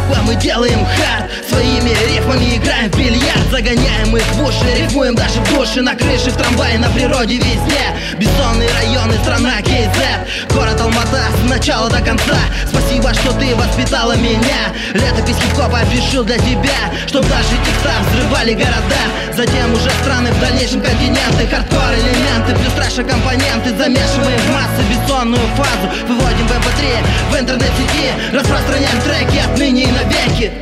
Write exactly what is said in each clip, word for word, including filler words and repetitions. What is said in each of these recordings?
буква, мы делаем хард. Своими рифмами играем в бильярд. Загоняем их в уши, рифмуем даже в душе. На крыше, в трамвае, на природе, везде. Бессонные районы, страна кей зет. Город Алмата с начала до конца. Спасибо, что ты воспитала меня. Летопись хип-хопа пишу для тебя, чтоб наши текста взрывали города. Затем уже страны, в дальнейшем континенты. Хардкор элементы, плюс трэша компоненты. Замешиваем в массы бессонную фазу. Выводим в эм пэ три, в интернет-сети. Распространяем треки отныне и навеки.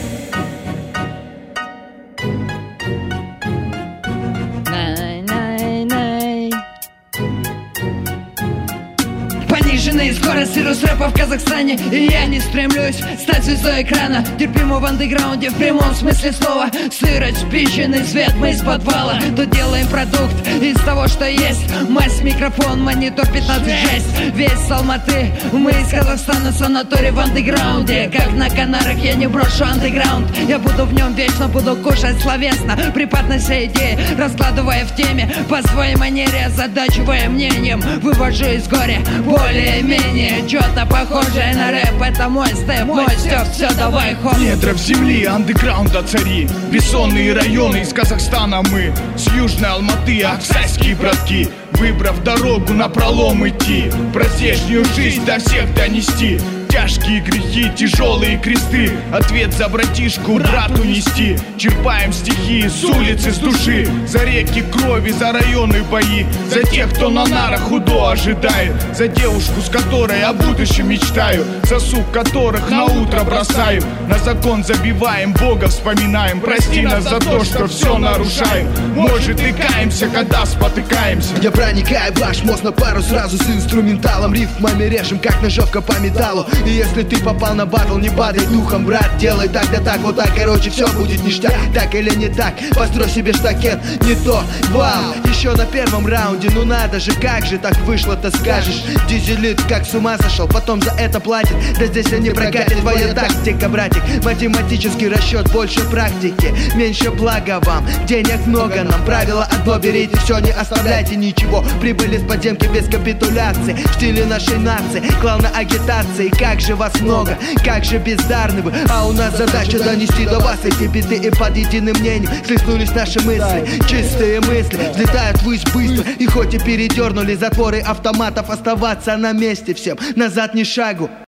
Пониженные скорости рус-рэпа в Казахстане. И я не стремлюсь стать звездой экрана. Терпимо в андеграунде в прямом смысле слова. Сырость, пищенный свет, мы из подвала. Тут делаем продукт из того, что есть. Мазь, микрофон, монитор пятнадцать шесть. Весь с Алматы, мы из Казахстана. Санаторий в андеграунде. Как на Канарах, я не брошу андеграунд. Я буду в нем вечно, буду кушать словесно. Припад на все идеи, раскладывая в теме. По своей манере, озадачивая мнением. Вывожу из горя более-менее что-то похожее на рэп. Это мой степ, мой степ, все, давай, хоп. Недров земли, андеграунда цари. Бессонные районы из Казахстана мы. С южной Алматы, аксайские братки. Выбрав дорогу напролом идти, про здешнюю жизнь до всех донести. Тяжкие грехи, тяжелые кресты. Ответ за братишку брату нести. Черпаем стихи с улицы, с души. За реки крови, за районы бои. За тех, кто на нарах худо ожидает. За девушку, с которой о будущем мечтаю. За сук, которых на утро бросаю. На закон забиваем, Бога вспоминаем. Прости нас за то, что все нарушаем. Может и каемся, когда спотыкаемся. Я проникаю в ваш мозг на пару сразу с инструменталом. Рифмами режем, как ножовка по металлу. И если ты попал на батл, не падай духом, брат. Делай так, да так, вот так, короче, все будет ништяк. Так или не так, построй себе штакет. Не то, вау, еще на первом раунде. Ну надо же, как же так вышло-то, скажешь. Дизелит как с ума сошел, потом за это платит. Да здесь они прокатит, твоя тактика, братик. Математический расчет, больше практики. Меньше блага вам, денег много нам. Правило одно, берите все, не оставляйте ничего. Прибыли с подземки без капитуляции. В стиле нашей нации, главной агитации. Как же вас много, как же бездарны вы. А у нас задача донести до вас эти биты. И под единым мнением слезнулись наши мысли. Чистые мысли взлетают ввысь быстро. И хоть и передернули затворы автоматов, оставаться на месте всем, назад ни шагу.